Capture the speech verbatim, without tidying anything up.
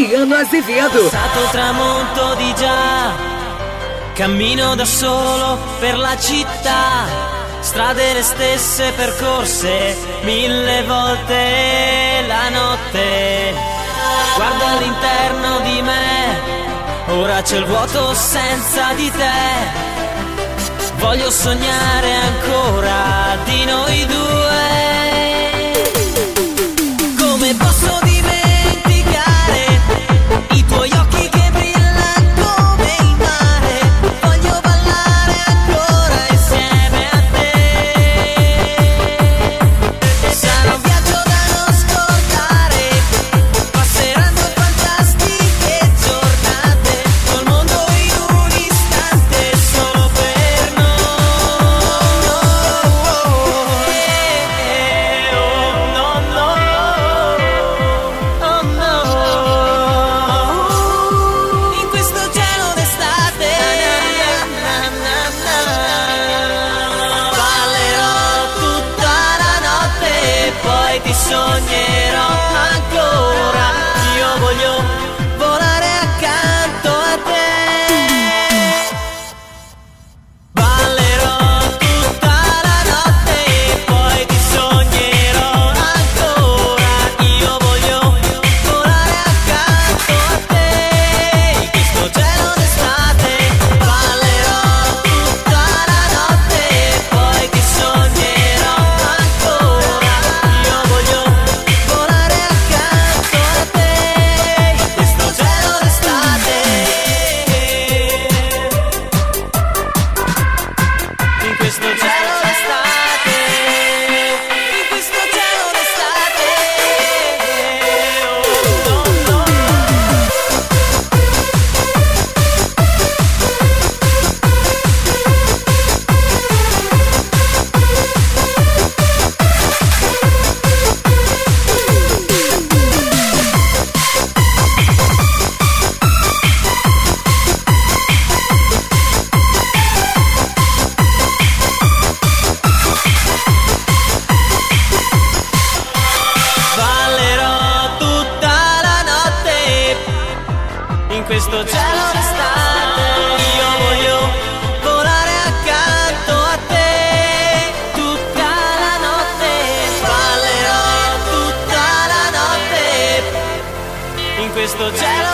Adriano Azevedo. Passato tramonto di già, cammino da solo per la città, strade le stesse percorse mille volte la notte. Guardo all'interno di me, ora c'è il vuoto senza di te. Voglio sognare ancora di noi due. Come posso dimenticare i tuoi occhi che brillano come il mare? Voglio ballare ancora insieme a te. Sarà un viaggio da non scordare, passeranno fantastiche giornate, col mondo in un istante solo per noi. Ti sognerò ancora, io voglio volare accanto a te. Ballerò tutta la notte e poi ti sognerò ancora, io voglio volare accanto a te. In questo cielo d'estate ballerò tutta la notte e poi ti sognerò ancora. In questo cielo d'estate io voglio volare accanto a te tutta la notte, ballerò tutta la notte in questo cielo.